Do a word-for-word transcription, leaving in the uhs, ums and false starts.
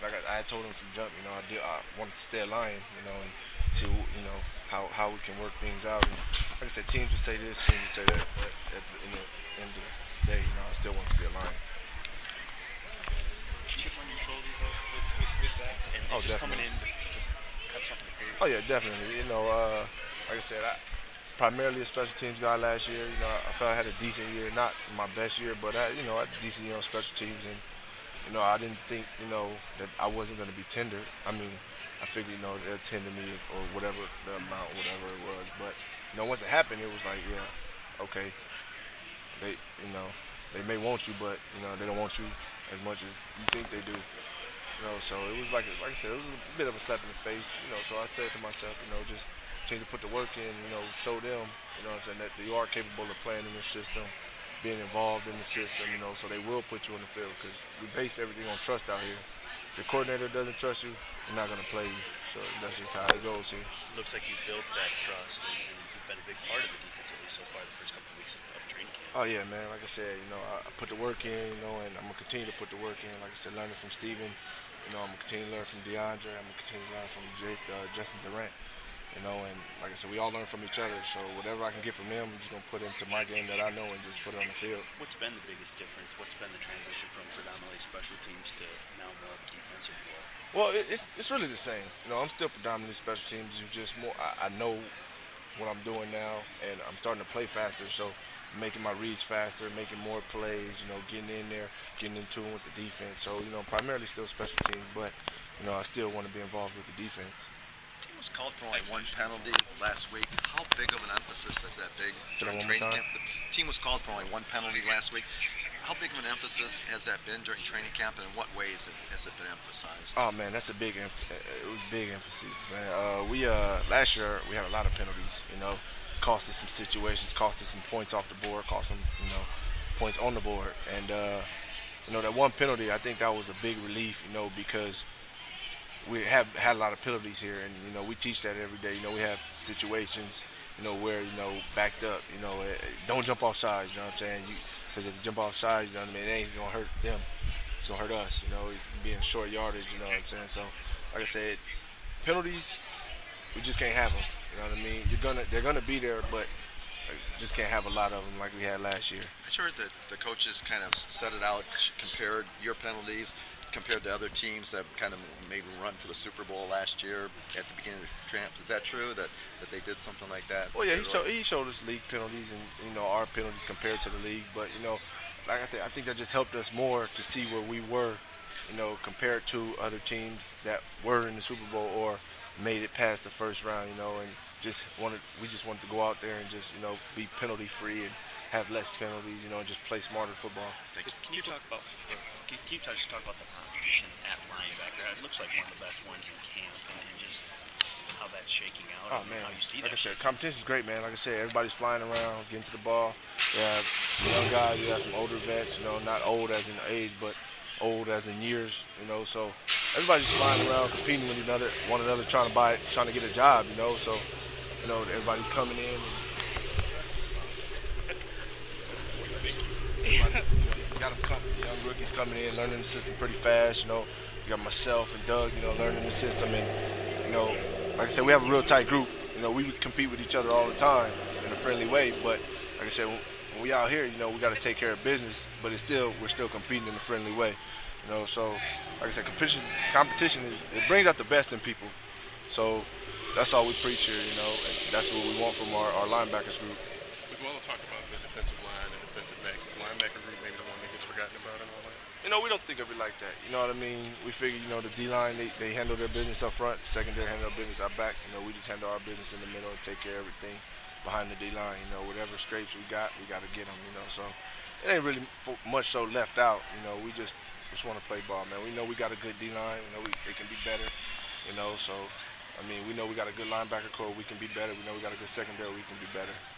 like I, I told him from jump, you know, I did. I wanted to stay a Lion, you know, and see, you know, how how we can work things out. And like I said, teams would say this, teams would say that, but at the, in the end of the day, you know, I still want to be a Lion. Chip on your shoulder though, with, with, with that, and, and Oh, just coming definitely. in to, to have something to prove. Oh yeah, definitely. You know, uh, like I said, I primarily a special teams guy last year. You know, I felt I had a decent year, not my best year, but I, you know, I had a decent year on special teams, and you know, I didn't think, you know, that I wasn't going to be tendered. I mean, I figured, you know, they'll tender me or whatever the amount, whatever it was. But you know, once it happened, it was like, yeah, okay, they, you know, they may want you, but you know, they don't want you as much as you think they do. You know, so it was like, like I said, it was a bit of a slap in the face. You know, so I said to myself, you know, just continue to put the work in. You know, show them, you know, what I'm saying, that you are capable of playing in the system, being involved in the system. You know, so they will put you on the field because we base everything on trust out here. If your coordinator doesn't trust you, they're not going to play you. So that's just how it goes here. Looks like you built that trust, and, and you've been a big part of the defense at least so far the first couple of weeks of, of training camp. Oh yeah, man. Like I said, you know, I, I put the work in, you know, and I'm gonna continue to put the work in. Like I said, learning from Steven, you know, I'm gonna continue to learn from DeAndre. I'm gonna continue to learn from Jake, uh, Justin Durant. You know, and like I said, we all learn from each other. So whatever I can get from them, I'm just gonna put into my game that I know and just put it on the field. What's been the biggest difference? What's been the transition from predominantly special teams to now more of a defensive role? Well, it, it's it's really the same. You know, I'm still predominantly special teams. It's just more. I, I know what I'm doing now, and I'm starting to play faster. So making my reads faster, making more plays. You know, getting in there, getting in tune with the defense. So you know, primarily still special teams, but you know, I still want to be involved with the defense. The team was called for only one penalty last week. How big of an emphasis has that been Say that during one more training time? camp? The team was called for only one penalty last week. How big of an emphasis has that been during training camp, and in what ways has it been emphasized? Oh man, that's a big. Emph- it was big emphasis, man. Uh, we uh, last year we had a lot of penalties. You know, cost us some situations, cost us some points off the board, cost some you know points on the board, and uh, you know that one penalty. I think that was a big relief. You know, because we have had a lot of penalties here, and you know we teach that every day. You know, we have situations, you know, where you know backed up. You know, eh, don't jump off sides. You know what I'm saying? You because if you jump off sides, you know what I mean, it ain't gonna hurt them. It's gonna hurt us. You know, being short yardage. You know what I'm saying? So, like I said, penalties, we just can't have them. You know what I mean? You're gonna, they're gonna be there, but like, just can't have a lot of them like we had last year. I heard that the coaches kind of set it out, compared your penalties compared to other teams that kind of maybe run for the Super Bowl last year at the beginning of the camp. Is that true that, that they did something like that? Well, yeah, he showed he showed us league penalties and you know our penalties compared to the league, but you know, like I think I think that just helped us more to see where we were, you know, compared to other teams that were in the Super Bowl or made it past the first round, you know, and just wanted we just wanted to go out there and just you know be penalty free and have less penalties, you know, and just play smarter football. Thank you. Can you talk about can can you just talk about the competition at linebacker? It looks like one of the best ones in camp, and, and just how that's shaking out. Oh and man, how you see like I that. said, competition's great, man. Like I said, everybody's flying around, getting to the ball. We have young guys, we have some older vets, you know, not old as in age, but old as in years, you know. So everybody's flying around, competing with another, one another, trying to buy, trying to get a job, you know. So you know, everybody's coming in. And, everybody's, you know, you got them come, young rookies coming in, learning the system pretty fast. You know, you got myself and Doug, you know, learning the system, and you know, like I said, we have a real tight group. You know, we compete with each other all the time in a friendly way. But like I said, when, when we out here, you know, we got to take care of business. But it's still, we're still competing in a friendly way. You know, so like I said, competition, competition is it brings out the best in people. So that's all we preach here. You know, and that's what we want from our, our linebackers group. We've well talked about the defensive line and defensive backs. Is linebacker group maybe the one that gets forgotten about and all that? You know, we don't think of it like that. You know what I mean? We figure, you know, the D-line, they, they handle their business up front. Secondary handle their business out back. You know, we just handle our business in the middle and take care of everything behind the D-line. You know, whatever scrapes we got, we got to get them, you know. So it ain't really much so left out. You know, we just just want to play ball, man. We know we got a good D-line. We know we, it can be better, you know. So, I mean, we know we got a good linebacker core. We can be better. We know we got a good secondary. We can be better.